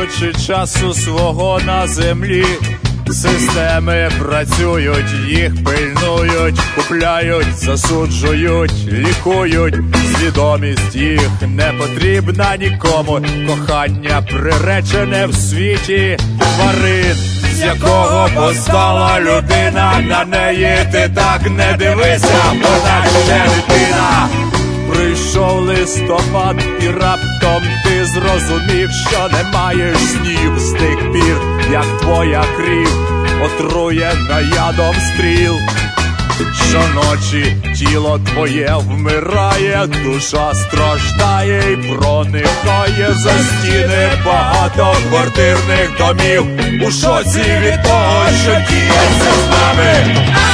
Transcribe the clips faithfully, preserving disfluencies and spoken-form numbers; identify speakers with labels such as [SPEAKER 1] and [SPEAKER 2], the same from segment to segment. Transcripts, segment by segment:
[SPEAKER 1] маючи часу свого на землі. Системи працюють, їх пильнують, купляють, засуджують, лікують. Свідомість їх не потрібна нікому. Кохання приречене в світі тварин, з якого постала людина. На неї ти так не дивися, вона ще дитина. Прийшов листопад і раптом ти зрозумів, що не маєш снів з тих пір, як твоя крів отруєна ядом стріл. Щоночі тіло твоє вмирає, душа страждає і проникає за стіни багатоквартирних домів. У шоці від того, що діється з нами.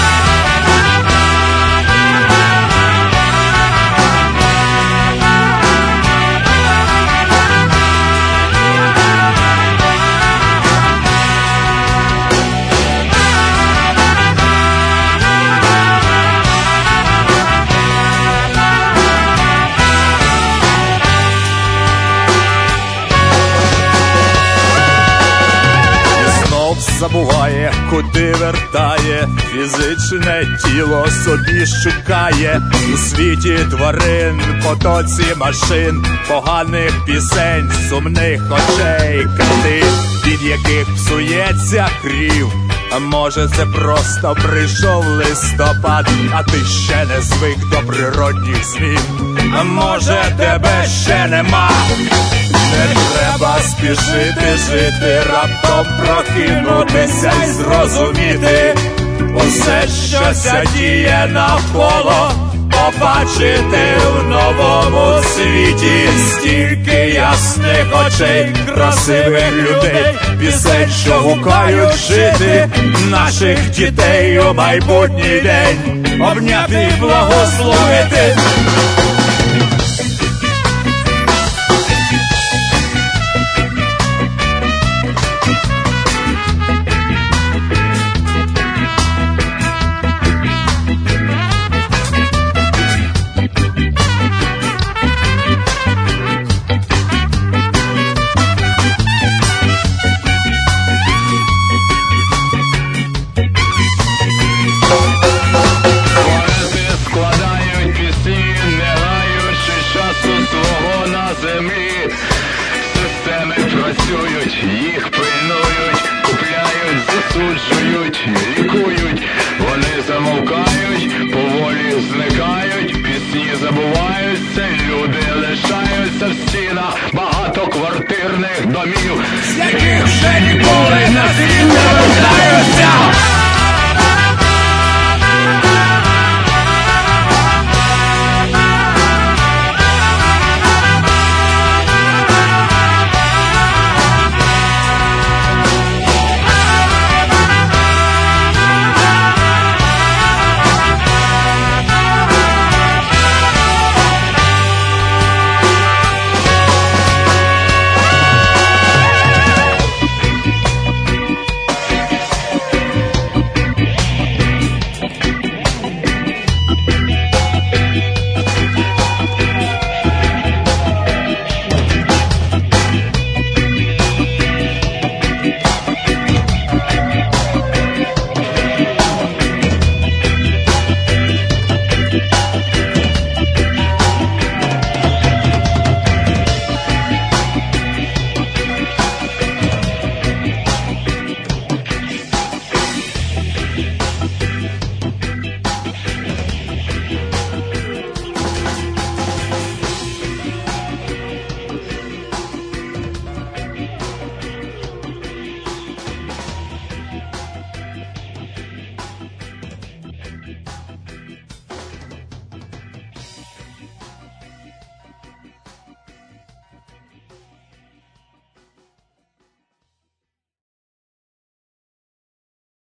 [SPEAKER 1] Забуває, куди вертає, фізичне тіло собі шукає. У світі тварин, потоці машин, поганих пісень, сумних очей, картин, від яких псується крів. А може це просто прийшов листопад, а ти ще не звик до природних змін. А може тебе ще нема. Не треба спішити жити, раптом прокинутися й зрозуміти усе, що ся діє навколо, побачити в новому світі стільки ясних очей, красивих людей, пісень, що гукають жити, наших дітей у майбутній день обняти й благословити.
[SPEAKER 2] Системи працюють, їх пильнують, купляють, засуджують, лікують. Вони замовкають, поволі зникають, пісні забуваються, люди лишаються в стінах багатоквартирних домів, з яких вже ніколи на світ не вертаються.